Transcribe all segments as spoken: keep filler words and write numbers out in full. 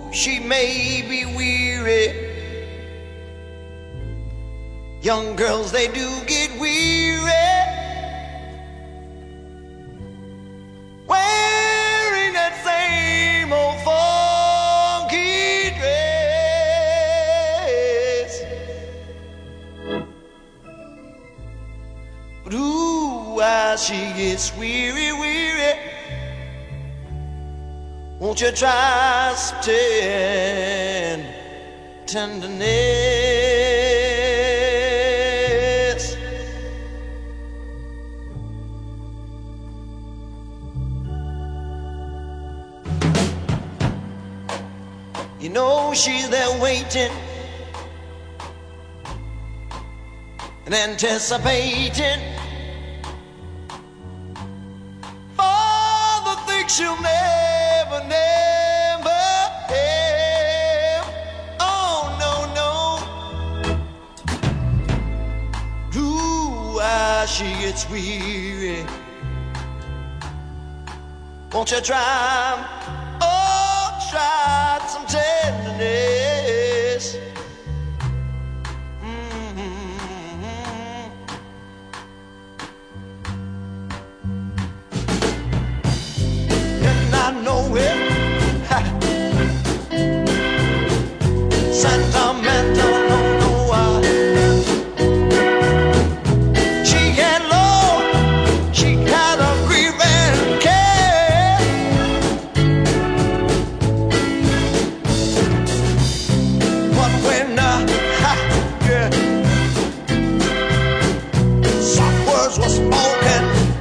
she may be weary. Young girls, they do get weary wearing that same old funky dress. But ooh, why she gets weary, weary. Won't you try some ten tenderness? You know she's there waiting and anticipating for the thing she'll never, never have. Oh, no, no. Ooh, why she gets weary. Won't you try, oh, try some tenderness. Mm-hmm. And I know it, sentimental, no, no, I. She had love, she had a grief and care. But when uh, ha, yeah, soft words were spoken,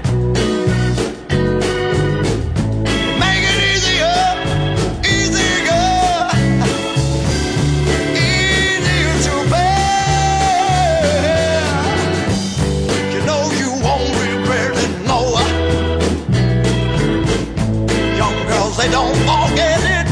make it easier, easier, easier to bear. You know you won't regret it, no. Young girls, they don't forget it.